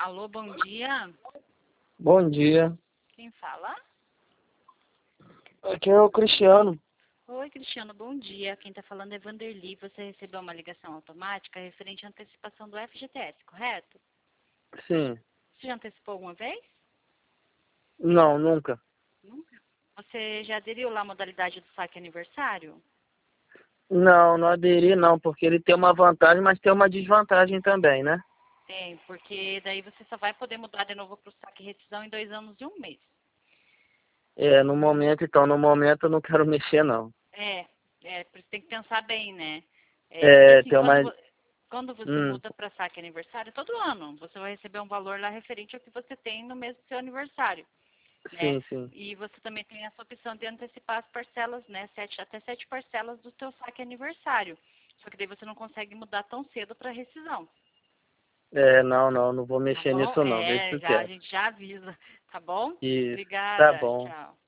Alô, bom dia. Bom dia. Quem fala? Aqui é o Cristiano. Oi, Cristiano, bom dia. Quem está falando é Vanderly. Você recebeu uma ligação automática referente à antecipação do FGTS, correto? Sim. Você já antecipou alguma vez? Não, nunca. Nunca. Você já aderiu lá à modalidade do saque aniversário? Não, não aderi não, porque ele tem uma vantagem, mas tem uma desvantagem também, né? Tem, porque daí você só vai poder mudar de novo para o saque rescisão em 2 anos e 1 mês. No momento eu não quero mexer não. Por isso tem que pensar bem, né? Porque assim, Tem uma... quando você muda para saque aniversário, todo ano você vai receber um valor lá referente ao que você tem no mês do seu aniversário, né? Sim, sim. E você também tem essa opção de antecipar as parcelas, né? Até 7 parcelas do seu saque aniversário. Só que daí você não consegue mudar tão cedo para rescisão, Não vou tá mexer bom? nisso não, deixa A quieto. gente já avisa, tá bom? Isso, tá Obrigada, bom. tchau.